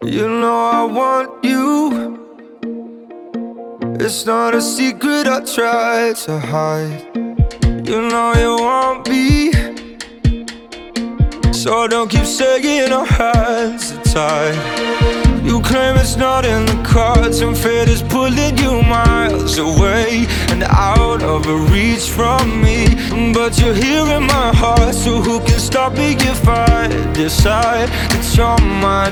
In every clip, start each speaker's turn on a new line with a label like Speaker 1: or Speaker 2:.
Speaker 1: You know I want you. It's not a secret I try to hide. You know you want me, so don't keep saying our hands are tied. You claim it's not in the cards, and fate is pulling you miles away and out of reach from me. But you're here in my heart, so who can stop me if I decide that you're my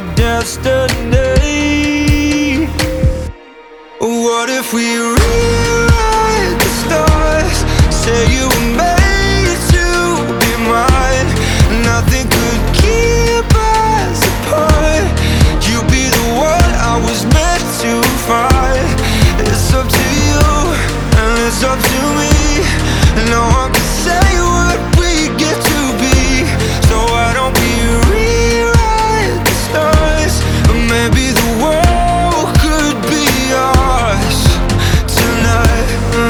Speaker 1: destiny? What if we rewrite the stars? Say you were made to be mine. Nothing could keep us apart. You'd be the one I was meant to find. It's up to you and it's up to me. No one can say what we get to be. So why don't we rewrite the stars? Or maybe the world could be ours tonight.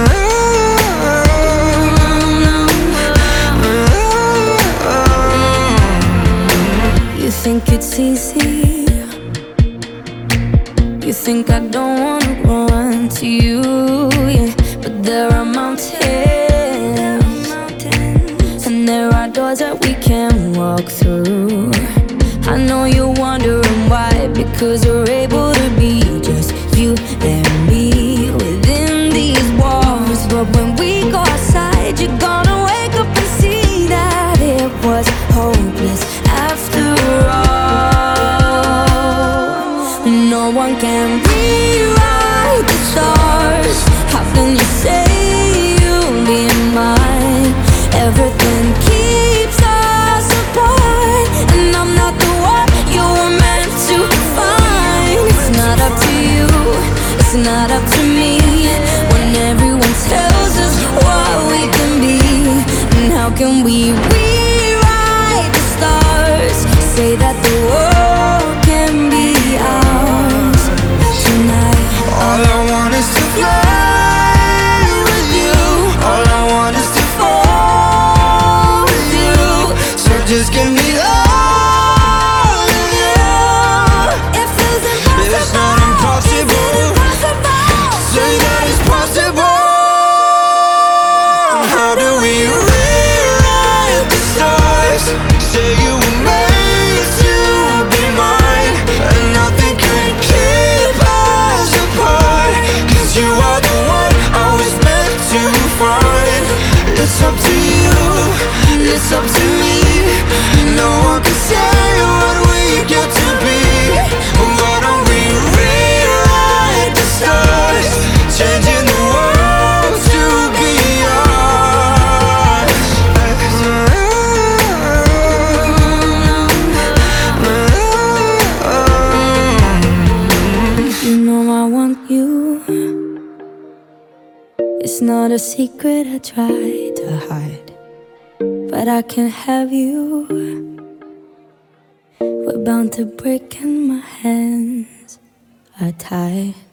Speaker 2: You think it's easy? You think I don't wanna run to you, yeah. But there are mountains, and there are doors that we can walk through. I know you're wondering why, because we're able to be just you and me within these walls. But when we go outside, you're gonna wake up and see that it was hopeless after all. No one can rewrite the stars. How can you say you'll be mine? Everything keeps us apart, and I'm not the one you were meant to find. It's not up to you, it's not up to me, when everyone tells us what we can be. And how can we rewrite the stars? Say that the world can be ours tonight.
Speaker 1: All I want is to fly with you. All I want is to fall with you. So just give me all of you.
Speaker 2: It feels impossible.
Speaker 1: It's not impossible. Say that it's possible. How do we rewrite the stars? Say you were made to be mine, and nothing can keep us apart. 'Cause you are the one I was meant to find. It's up to you, it's up to me. No one can say what we get to be. Why don't we rewrite the stars? Changing the world to be ours.
Speaker 2: You know I want you. It's not a secret I try to hide, but I can't have you. We're bound to break and my hands are tied.